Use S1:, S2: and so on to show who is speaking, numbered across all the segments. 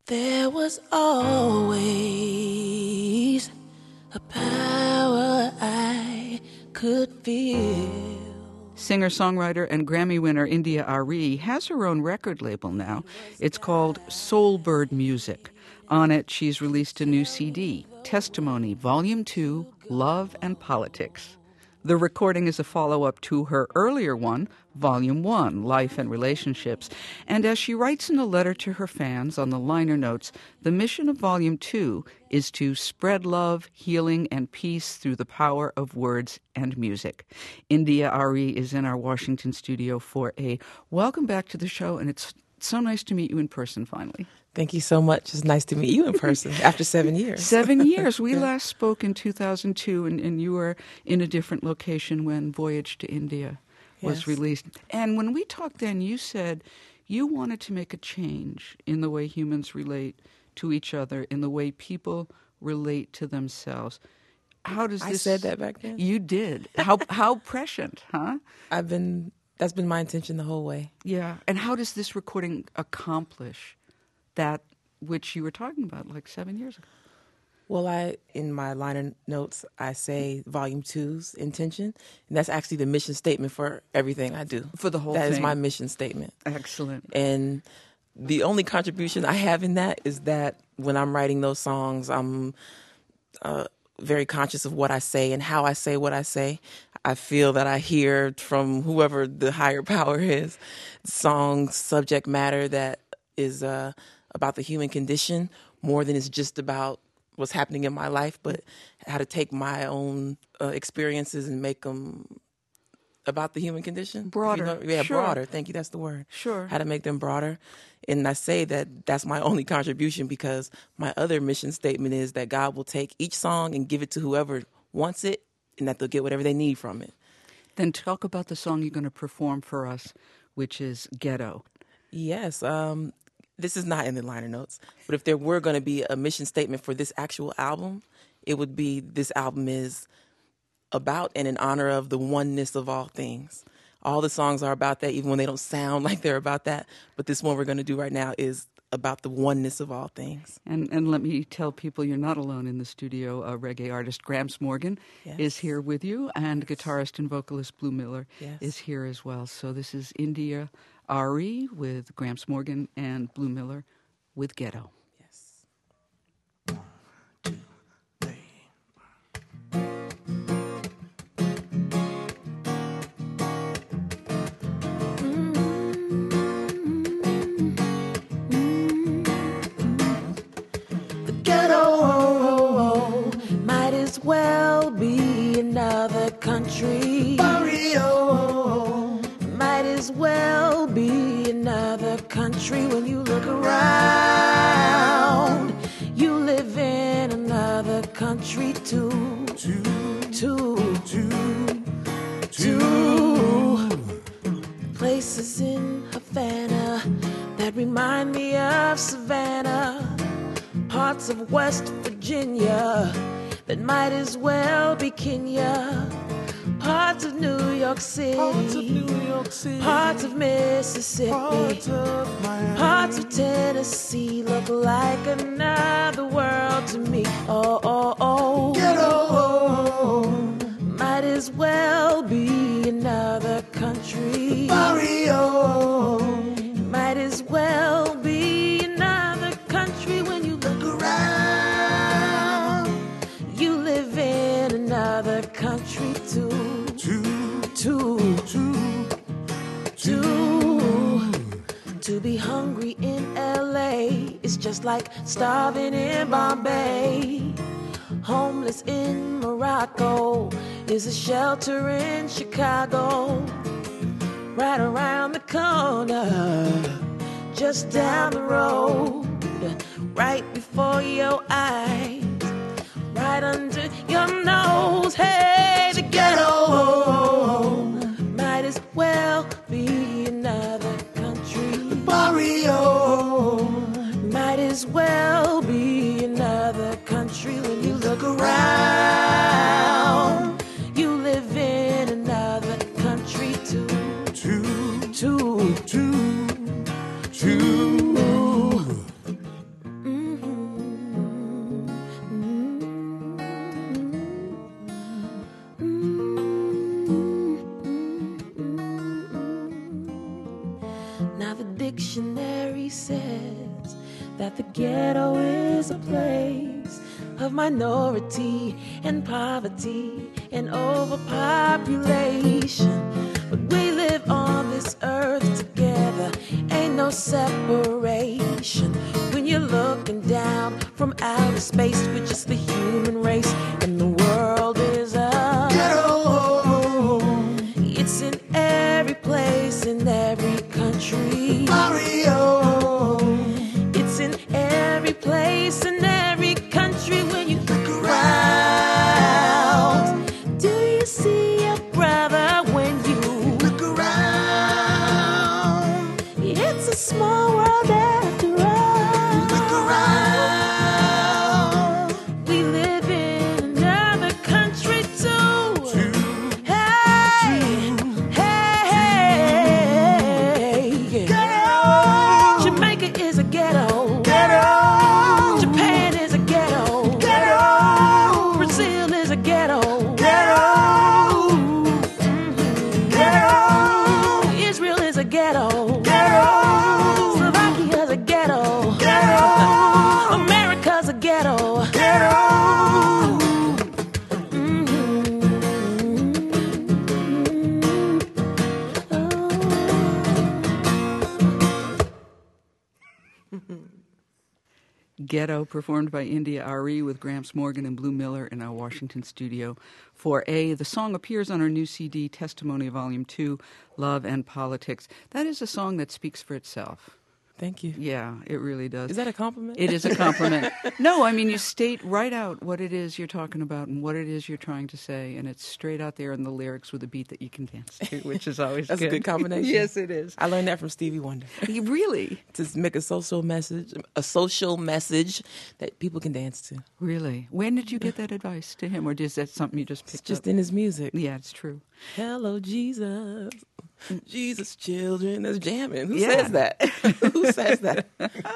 S1: There was always a power I could feel.
S2: Singer-songwriter and Grammy winner India Arie has her own record label now. It's called Soulbird Music. On it, she's released a new CD, Testimony, Volume 2, Love and Politics. The recording is a follow-up to her earlier one, Volume 1, Life and Relationships. And as she writes in a letter to her fans on the liner notes, the mission of Volume 2 is to spread love, healing, and peace through the power of words and music. India Arie is in our Washington studio for a welcome back to the show, and it's so nice to meet you in person finally.
S3: Thank you so much. It's nice to meet you in person after 7 years.
S2: 7 years. We last spoke in 2002, and you were in a different location when Voyage to India was released. And when we talked then, you said you wanted to make a change in the way humans relate to each other, in the way people relate to themselves. How does this...
S3: I said that back then?
S2: You did. How prescient, huh?
S3: That's been my intention the whole way.
S2: Yeah. And how does this recording accomplish that which you were talking about like 7 years ago?
S3: Well, in my liner notes, I say Volume 2's intention, and that's actually the mission statement for everything I do.
S2: For the whole thing?
S3: That is my mission statement.
S2: Excellent.
S3: And the only contribution I have in that is that when I'm writing those songs, I'm very conscious of what I say and how I say what I say. I feel that I hear from whoever the higher power is, songs, subject matter that is about the human condition more than it's just about what's happening in my life, but how to take my own experiences and make them about the human condition.
S2: Broader.
S3: Sure. Broader. Thank you. That's the word.
S2: Sure.
S3: How to make them broader. And I say that that's my only contribution because my other mission statement is that God will take each song and give it to whoever wants it and that they'll get whatever they need from it.
S2: Then talk about the song you're going to perform for us, which is Ghetto.
S3: Yes. This is not in the liner notes, but if there were going to be a mission statement for this actual album, it would be this album is about and in honor of the oneness of all things. All the songs are about that, even when they don't sound like they're about that. But this one we're going to do right now is about the oneness of all things.
S2: And let me tell people you're not alone in the studio. Reggae artist Gramps Morgan is here with you, and guitarist and vocalist Blue Miller is here as well. So this is India Arie with Gramps Morgan and Blue Miller with Ghetto.
S3: Yes.
S4: 1, 2, 3.
S1: The ghetto might as well be another country.
S4: Barrio
S1: Might as well be another country. When you look around, you live in another country too. Places in Havana that remind me of Savannah. Parts of West Virginia that might as well be Kenya. Parts of New York City, parts of Mississippi, parts of Tennessee look like another world to me.
S4: Ghetto
S1: Might as well be another country.
S4: Barrio
S1: Might as well be another country. When you look around, you live in another country too. To be hungry in LA is just like starving in Bombay. Homeless in Morocco is a shelter in Chicago. Right around the corner, just down the road, right before your eyes, right under your nose. Hey, the ghetto might as well be another country.
S4: The barrio
S1: Might as well be another country. When you look around, you live in another country too. that the ghetto is a place of minority and poverty and overpopulation. But we live on this earth together, ain't no separation. When you're looking down from outer space, we're just the human race, and the world is a
S4: Ghetto.
S1: It's in every place, in every country.
S4: Mario.
S1: It's in every place, in every country. When you look around, do you see your brother when you
S4: Look around.
S1: It's a small world after all.
S4: Look around.
S1: We live in another country too. Hey, hey,
S4: Ghetto.
S1: Jamaica is a ghetto.
S4: Ghetto.
S1: Japan is a ghetto.
S4: Ghetto.
S1: Brazil is a ghetto.
S4: Ghetto. Ghetto.
S1: Israel is a ghetto.
S4: Ghetto.
S1: Slovakia is a ghetto.
S4: Ghetto.
S1: America's a ghetto.
S4: Ghetto.
S2: Ghetto, performed by India Ari with Gramps Morgan and Blue Miller in our Washington studio. 4A, the song appears on our new CD, Testimony Volume 2, Love and Politics. That is a song that speaks for itself.
S3: Thank you.
S2: Yeah, it really does.
S3: Is that a compliment?
S2: It is a compliment. No, I mean, you state right out what it is you're talking about and what it is you're trying to say, and it's straight out there in the lyrics with a beat that you can dance to, which is always
S3: That's
S2: good.
S3: a good combination.
S2: Yes, it is.
S3: I learned that from Stevie Wonder.
S2: Really?
S3: To make a social message that people can dance to.
S2: Really? When did you get that advice to him, or is that something you just picked
S3: It's just
S2: up?
S3: in his music.
S2: Yeah, it's true.
S3: Hello, Jesus. Jesus, children. That's jamming. Who
S2: Yeah.
S3: says that? Who says that?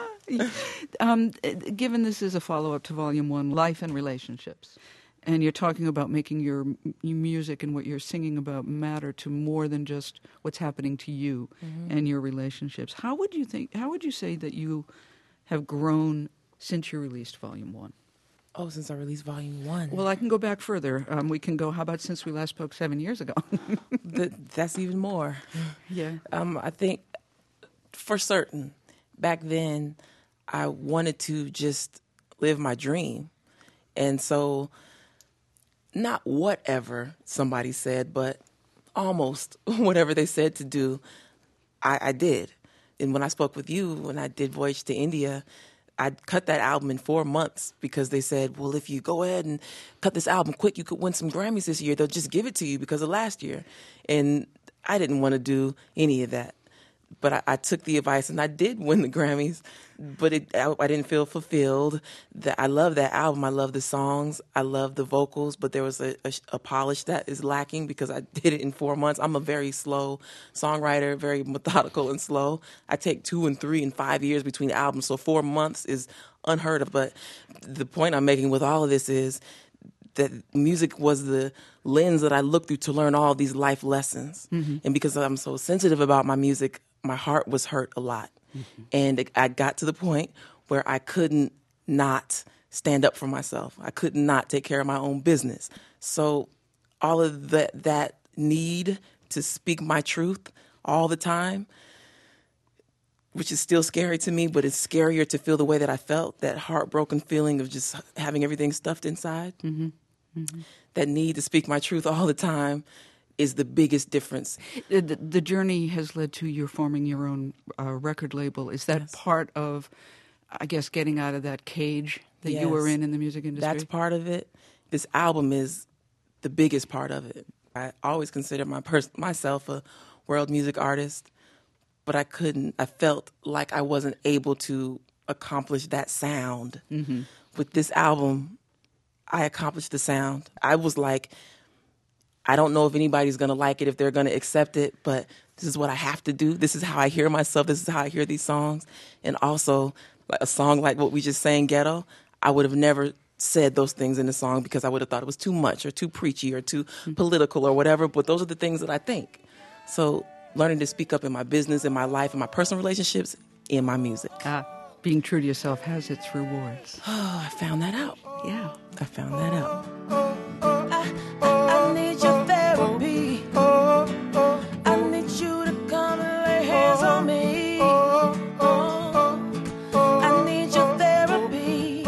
S2: Given this is a follow-up to Volume 1, Life and Relationships, and you're talking about making your music and what you're singing about matter to more than just what's happening to you and your relationships, how would you say that you have grown since you released Volume 1?
S3: Oh, since I released Volume 1.
S2: Well, I can go back further. We can go, how about since we last spoke 7 years ago?
S3: That's even more.
S2: Yeah.
S3: I think for certain, back then, I wanted to just live my dream. And so, not whatever somebody said, but almost whatever they said to do, I did. And when I spoke with you, when I did Voyage to India, I cut that album in 4 months because they said, well, if you go ahead and cut this album quick, you could win some Grammys this year. They'll just give it to you because of last year. And I didn't want to do any of that. But I took the advice and I did win the Grammys, but I didn't feel fulfilled. I love that album. I love the songs. I love the vocals, but there was a polish that is lacking because I did it in 4 months. I'm a very slow songwriter, very methodical and slow. I take 2 and 3 and 5 years between albums, so 4 months is unheard of. But the point I'm making with all of this is that music was the lens that I looked through to learn all these life lessons. Mm-hmm. And because I'm so sensitive about my music, my heart was hurt a lot. Mm-hmm. And I got to the point where I couldn't not stand up for myself. I could not take care of my own business. So all of that need to speak my truth all the time, which is still scary to me, but it's scarier to feel the way that I felt, that heartbroken feeling of just having everything stuffed inside. Mm-hmm. Mm-hmm. That need to speak my truth all the time is the biggest difference.
S2: The journey has led to you forming your own record label. Is that part of, I guess, getting out of that cage that you were in the music industry? That's
S3: part of it. This album is the biggest part of it. I always considered myself a world music artist, but I couldn't. I felt like I wasn't able to accomplish that sound. Mm-hmm. With this album, I accomplished the sound. I was like, I don't know if anybody's going to like it, if they're going to accept it, but this is what I have to do. This is how I hear myself. This is how I hear these songs. And also, like a song like what we just sang, Ghetto, I would have never said those things in the song because I would have thought it was too much or too preachy or too political or whatever, but those are the things that I think. So learning to speak up in my business, in my life, in my personal relationships, in my music.
S2: Being true to yourself has its rewards.
S3: Oh, I found that out.
S2: Yeah.
S3: I found that out.
S1: I need your therapy. I need you to come and lay hands on me. I need your therapy.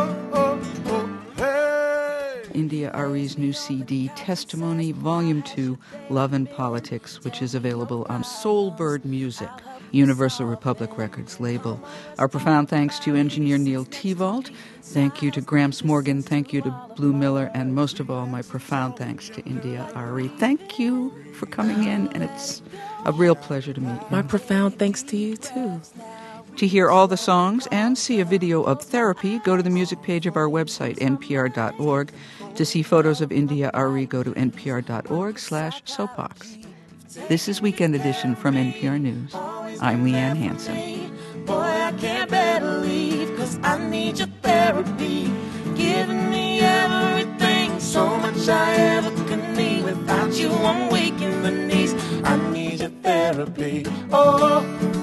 S2: India Ari's new CD, Testimony, Volume 2, Love and Politics, which is available on Soulbird Music, Universal Republic Records label. Our profound thanks to engineer Neil Tevault. Thank you to Gramps Morgan. Thank you to Blue Miller. And most of all, my profound thanks to India Ari. Thank you for coming in, and it's a real pleasure to meet you.
S3: My profound thanks to you, too.
S2: To hear all the songs and see a video of Therapy, go to the music page of our website, npr.org. To see photos of India Ari, go to npr.org/soapbox. This is Weekend Edition from NPR News. I'm Leanne Hansen.
S1: Boy, I can't bear to leave, 'cause I need your therapy. Giving me everything, so much I ever could need. Without you, I'm weak in the knees. I need your therapy. Oh.